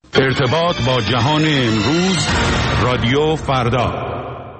ارتباط با جهان امروز، رادیو فردا.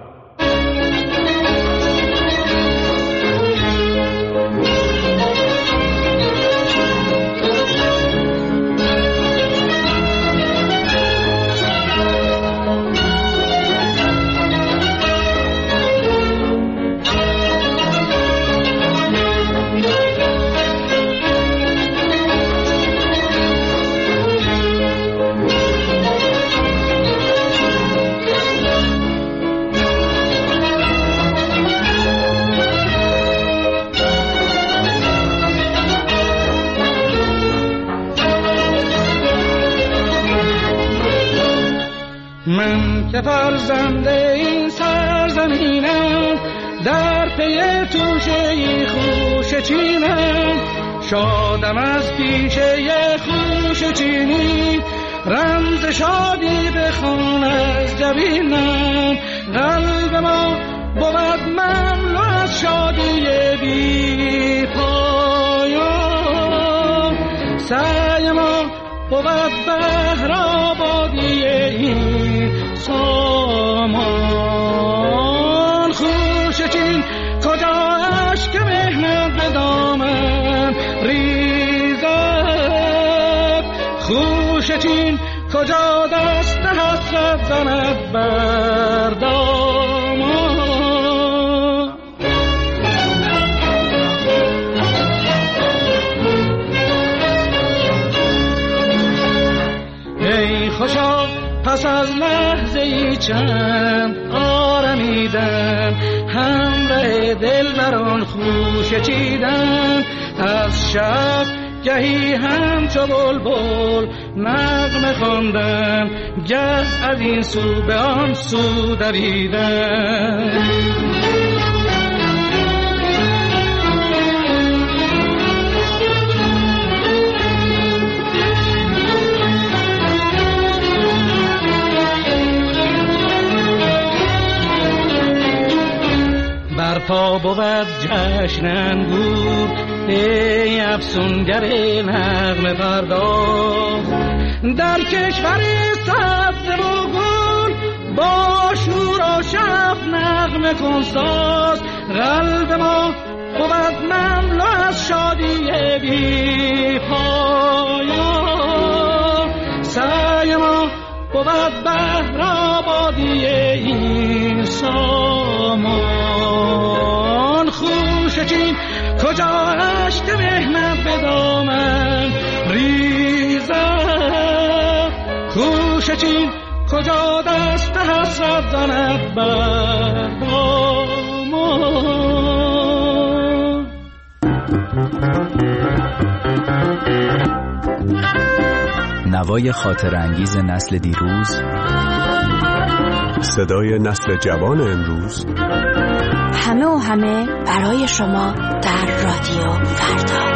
من که فرزنده این سرزمینم، در پی توشه خوش چینم، شادم از پیشه خوش چینی، رمز شادی بخوان از جبینم. قلب ما بود مملو از شادی بی پایان، سعی ما بود بهر آبادی این سامان. خوش چین کجا اشک مهنت به دامن ریزد، خوش چین کجا دست حسرت زند بر دامان. ای خوشا پس از لحظه ای چند آرمیدن، همراه دل بران خوش چیدن. از شب گهی همچو بلبل نغمه خواندن، گه از این سو به آن سو دویدن. برپا بود جشن انگور، ای افسونگر نغمه پرداز. در کشور سبز و گل با شور و شف نغمه کن ساز. قلب ما بود مملو از شادی بی پایان، سعی ما بود بهر آبادی این سامان. خوش چین کجا اشک مهنت به دامن ریزد، خوش چین کجا دست حسرت زند بر دامان. نوای خاطر انگیز نسل دیروز، صدای نسل جوان امروز، همه و همه برای شما در رادیو فردا.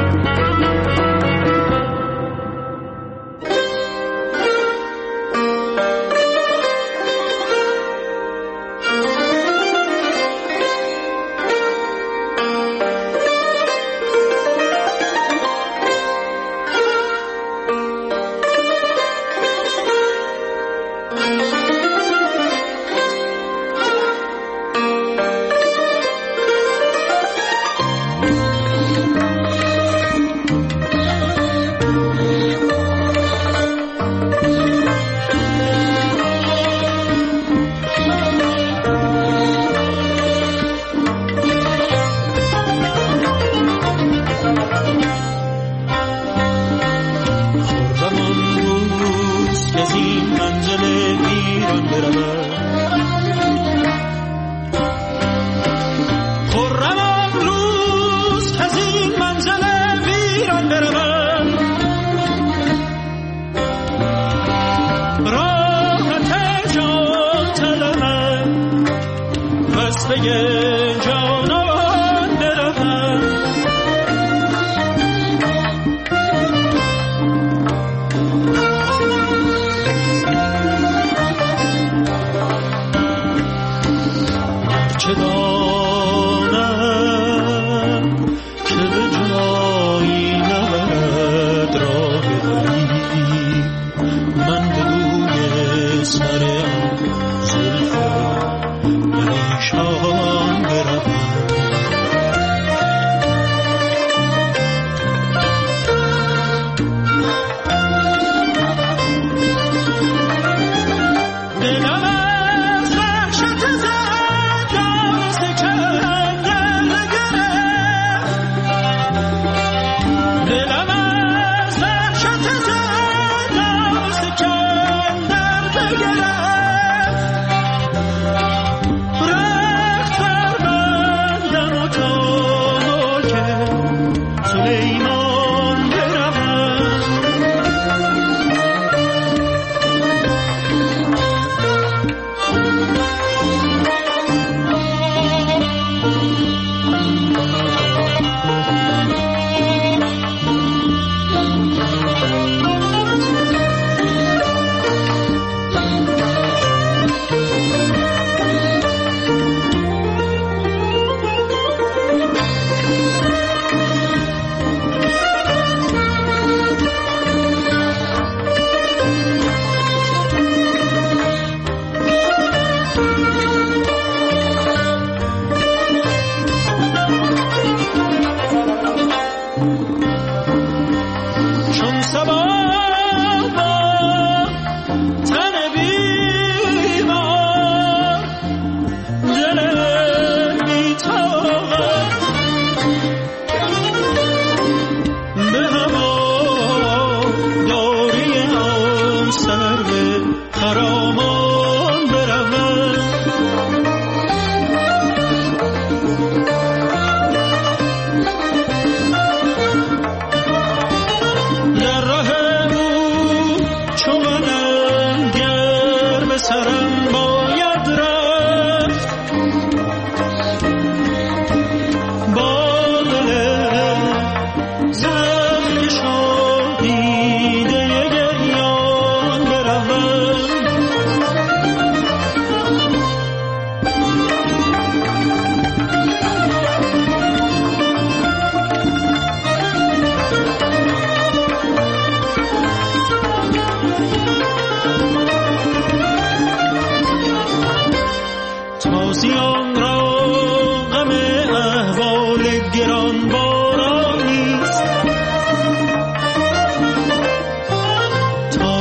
من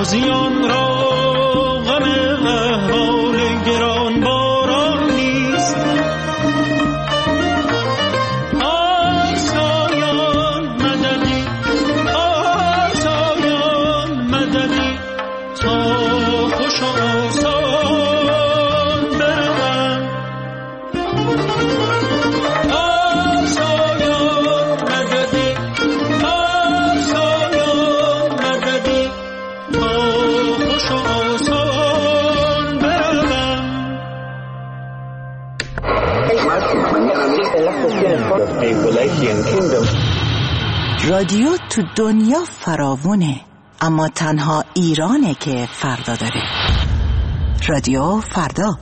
تازیان را غم احوال گران باران نیست. آسایان مددی، آسایان مددی، تا خوش و آسان بروم. آسایان مددی، آسایان مددی، تا خوش و آسان بروم. رادیو تو دنیا فراوونه، اما تنها ایرانه که فردا داره. رادیو فردا.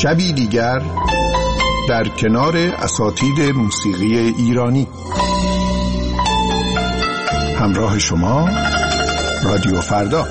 شبی دیگر در کنار اساتید موسیقی ایرانی. همراه شما رادیو فردا.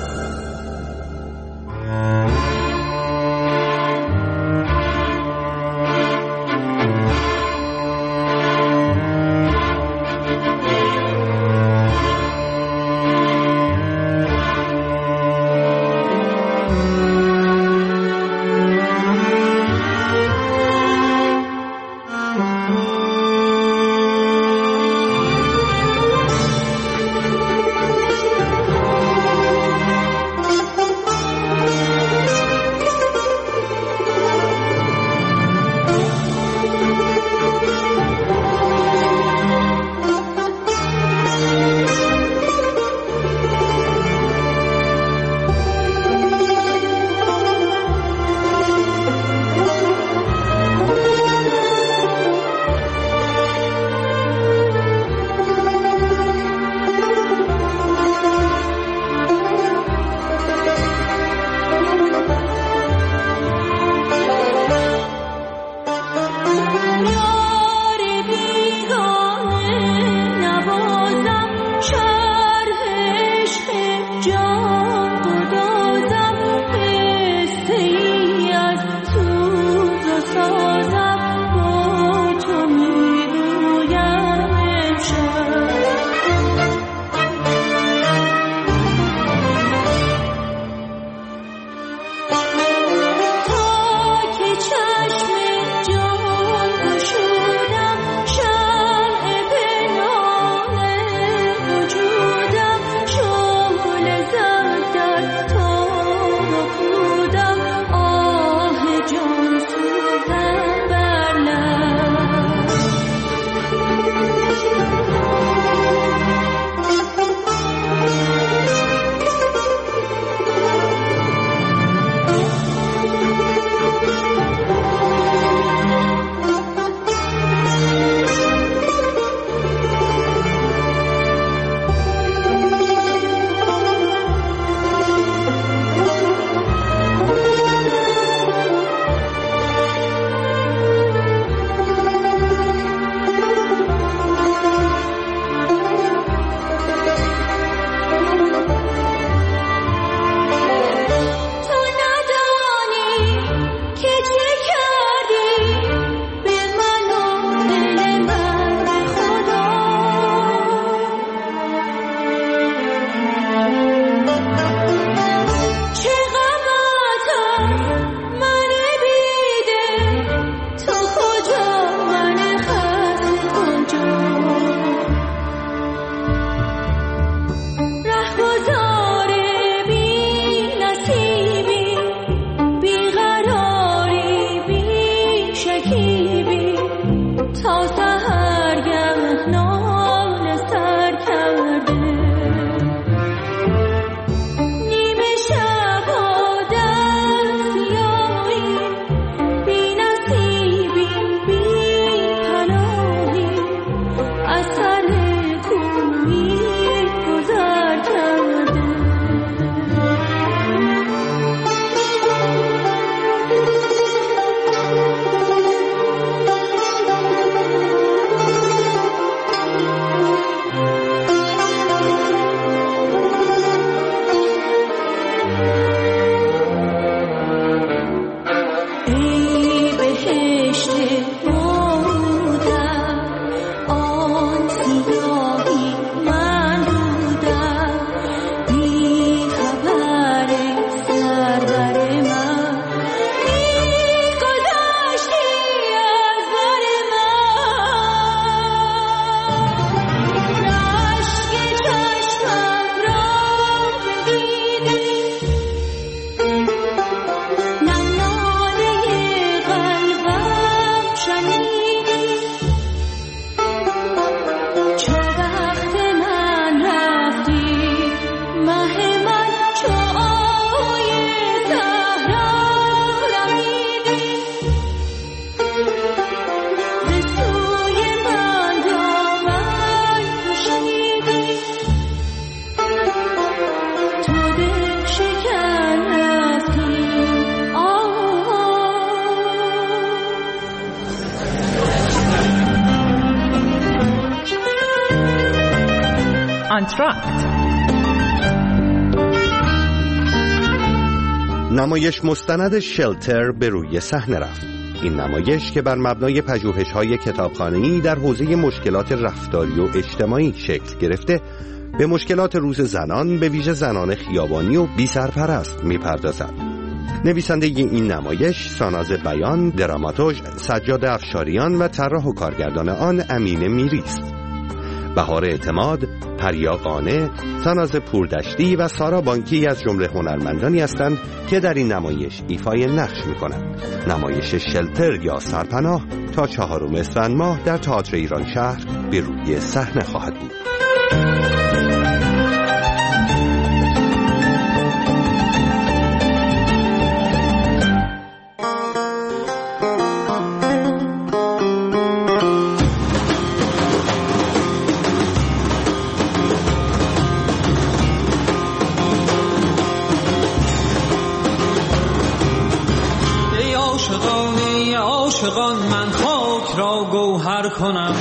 انتراکت. نمایش مستند شلتر به روی صحنه رفت. این نمایش که بر مبنای پژوهش‌های کتابخانه‌ای در حوزه مشکلات رفتاری و اجتماعی شکل گرفته، به مشکلات روز زنان، به ویژه زنان خیابانی و بی‌سرپرست می‌پردازد. نویسنده این نمایش ساناز بیان، دراماتورگ سجاد افشاریان و طراح و کارگردان آن امین میری است. بهار اعتماد، پریا قانع، ساناز پوردشتی و سارا بانکی از جمله هنرمندانی هستند که در این نمایش ایفای نقش می‌کنند. نمایش شلتر یا سرپناه تا 4 اسفند ماه در تئاتر ایران شهر به روی صحنه خواهد بود. عاشقان من خاک را گوهر کنم،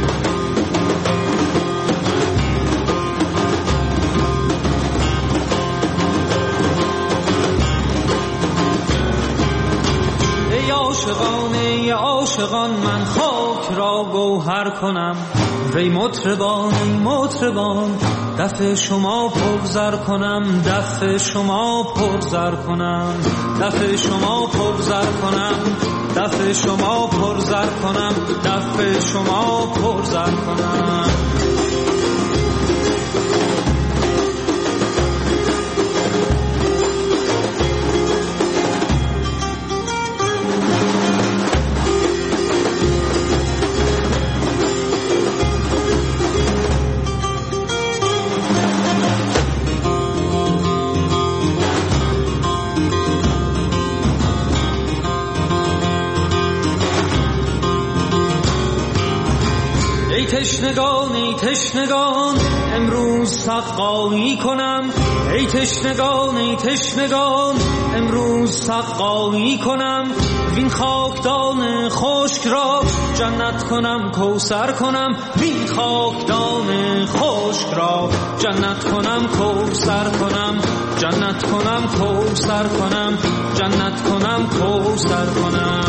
ای عاشقان من خاک را گوهر کنم. وی مطربان ای مطربان دف شما پرزر کنم، دف شما پرزر کنم، دف شما پرزر کنم، دف شما پرزر کنم، دف شما پرزر کنم. ای تشنگان امروز سقایی کنم، ای تشنگان امروز سقایی کنم. وین خاکدان خشک را جنت کنم کوثر کنم، وین خاکدان خشک را جنت کنم کوثر کنم، جنت کنم کوثر کنم، جنت کنم کوثر کنم.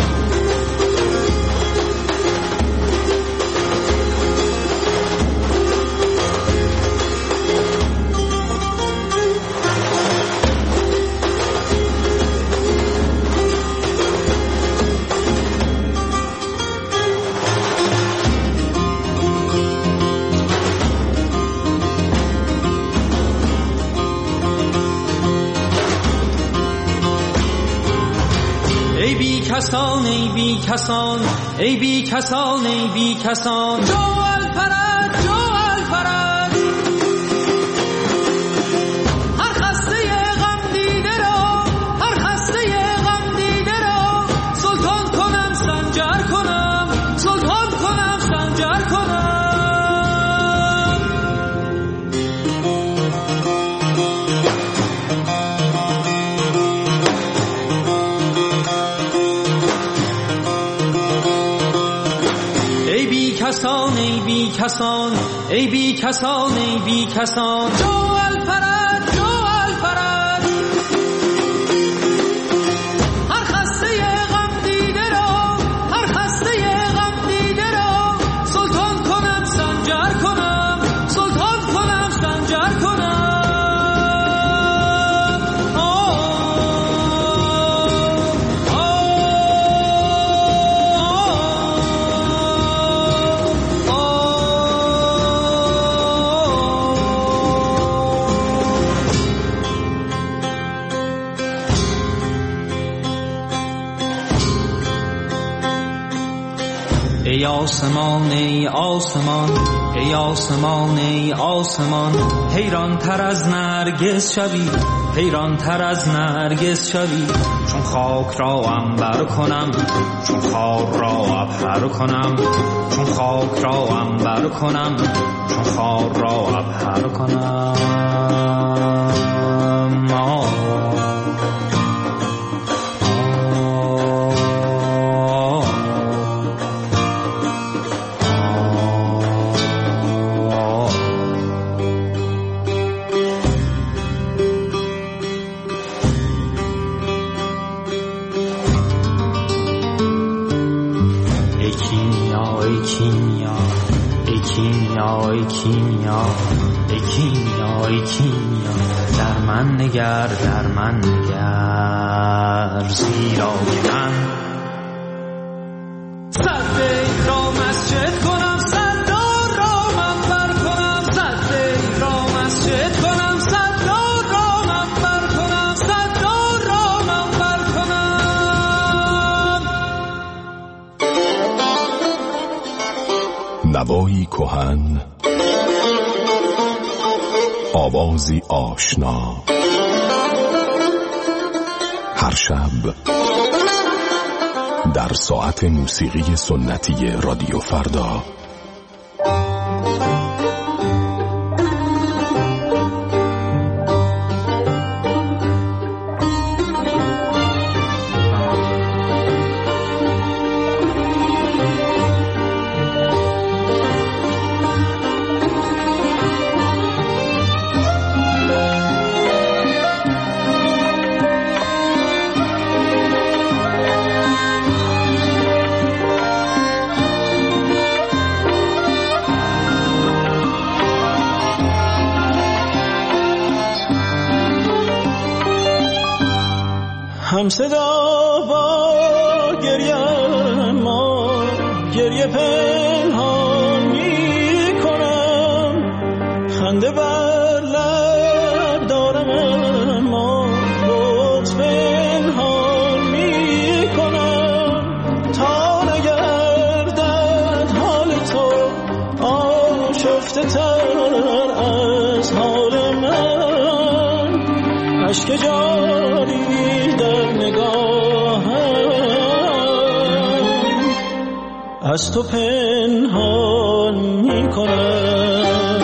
ای بی کسان ای بی کسان ای بی کسان ای بی کسان، جو الفرج جو الفرج، هر خسته غم دیده را، هر خسته غم دیده را سلطان کنم سنجر کنم، سلطان کنم سنجر کنم. ای بی کسان ای بی کسان ای بی کسان ای بی کسان، جو الفرج جو الفرج، هر خسته غم دیده را، هر خسته غم دیده را سلطان کنم سنجر کنم، سلطان کنم سنجر کنم. ای آسمان ای آسمان ای آسمان ای آسمان، حیران تر از نرگس شوی، حیران تر از نرگس شوی. چون خاک را عنبر کنم، چون خار را عبهر کنم، چون خاک را عنبر کنم، چون خار را عبهر کنم. کیمیا ای کیمیا ای کیمیا ای کیمیا ای کیمیا ای کیمیا در من نگر در من نگر زیرا که من صد بیت را مسجد کنم صد دار را منبر کنم صد بیت را مسجد کنم صد دار را منبر کنم صد دار را منبر کنم. نوایی کهن، آوازی آشنا، هر شب در ساعت موسیقی سنتی رادیو فردا. هم صدا با گریه ما گریه پنهان می کنم، خنده بر لب دارم اما بغض پنهان می کنم، تا نگردد حال تو آشفته تر از حال من، اشک جاری از تو پنهان می کنم.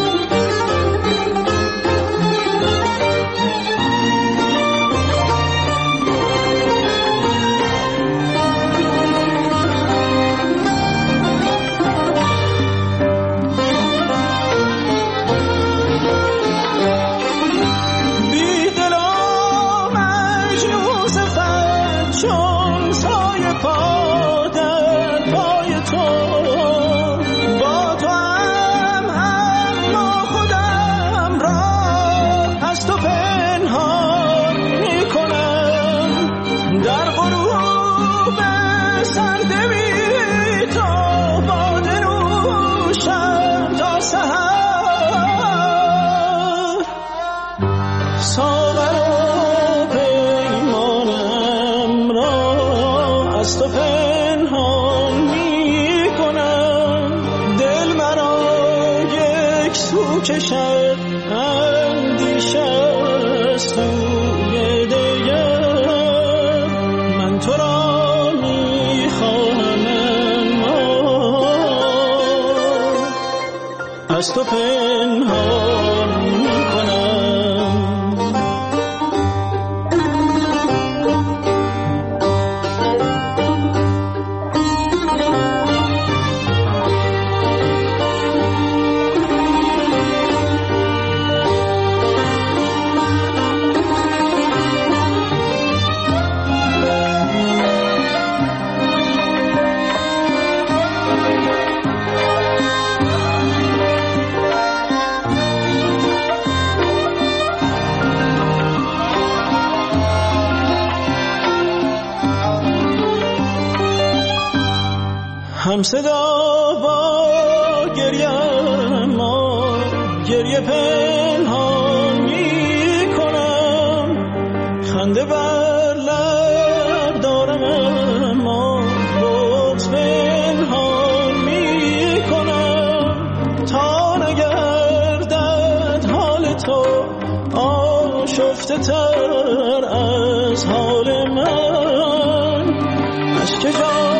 بی دلم مجنون سفر چون سایه پا کشد اندیشه است توی دیگر، من تو را میخواهم اما از تو پنهان میکنم. هم صدا با گریه ما گریه پنهان می کنم، خنده بر لب دارم اما بغض پنهان می کنم، تا نگردد حال تو آشفته تر از حال من، اشک جان